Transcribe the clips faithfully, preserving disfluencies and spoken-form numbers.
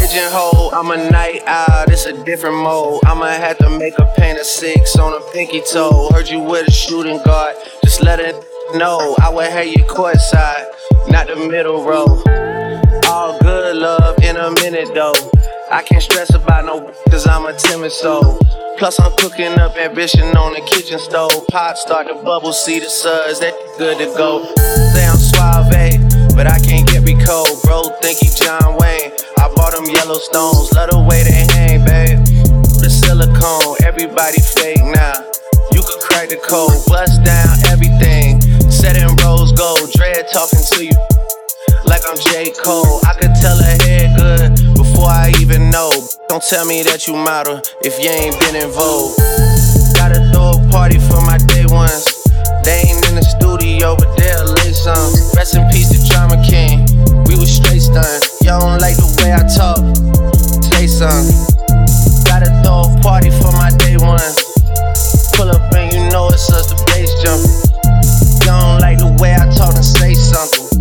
pigeonhole. I'm a night owl, it's a different mode. I'ma have to make a paint a six on a pinky toe. Heard you with a shooting guard, just let it know. I would have you courtside, not the middle row. All good love in a minute though. I can't stress about no cause I'm a timid soul. Plus I'm cooking up ambition on the kitchen stove. Pop start to bubble, see the suds, that good to go. Say I'm suave, but I can't get me cold. Bro, think he John Wayne. I bought them Yellowstones, love the way they hang, babe. The silicone, everybody fake now. You could crack the code, bust down everything. Set in rose gold, dread talking to you like I'm J. Cole. I could tell her head good before I even know. Don't tell me that you model if you ain't been in Vogue. Gotta throw a party for my day ones. They ain't in the studio, but they'll lay some. Rest in peace to Drama King. We was straight stunned. Y'all don't like the way I talk. Say something. Gotta throw a party for my day ones. Pull up and you know it's us, the bass jumping. Y'all don't like the way I talk and say something.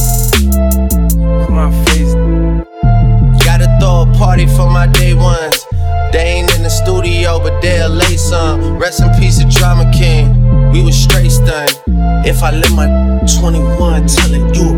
My face. Gotta throw a party for my day ones. They ain't in the studio, but they'll lay some. Rest in peace to Drama King. We was straight stunned. If I let my twenty-one tell it you.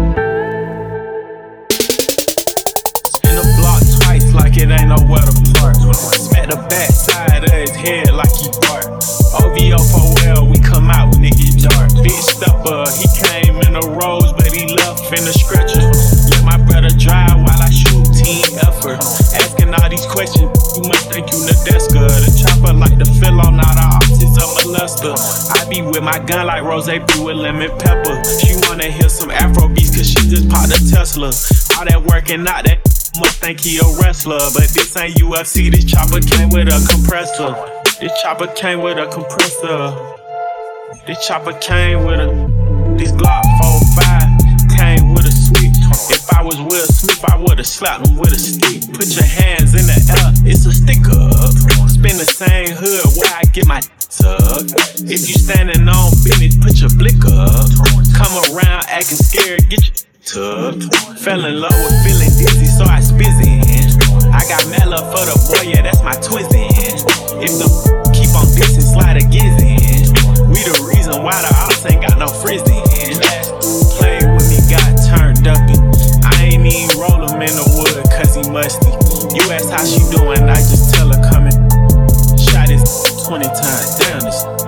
Spin the block twice like it ain't nowhere to park. Smack the back side of his head like he bark. O V O for well, we come out when it get dark. Big stepper, he came in the rose, but he left in the stretcher. Let my brother drive while I shoot, team effort. Asking all these questions, you must think you Nadeska. The chopper like the fill on all the optics of molester. I be with my gun like Rose be with lemon pepper. She wanna hear some Afro beats cause she just popped a Tesla. All that working out, that must think he a wrestler. But this ain't U F C, this chopper came with a compressor. This chopper came with a compressor. This chopper came with a. This Glock four five came with a switch. If I was Will Smith, I would've slapped him with a stick. Put your hands in the air, it's a sticker. Spin the same hood where I get my tuck. If you standing on business, put your blick up. Come around acting scared, get your tuck. Fell in love with feeling dizzy, so I spizzin'. I got mad love for the boy, yeah, that's my twizzin'. If the keep on dissing, slide a gizzin'. We the reason why the ops ain't got no frizzin'. Play with me, got turned up. I ain't even roll him in the wood, cause he musty. You ask how she doing, I just tell her coming. Shot his twenty times, damn this.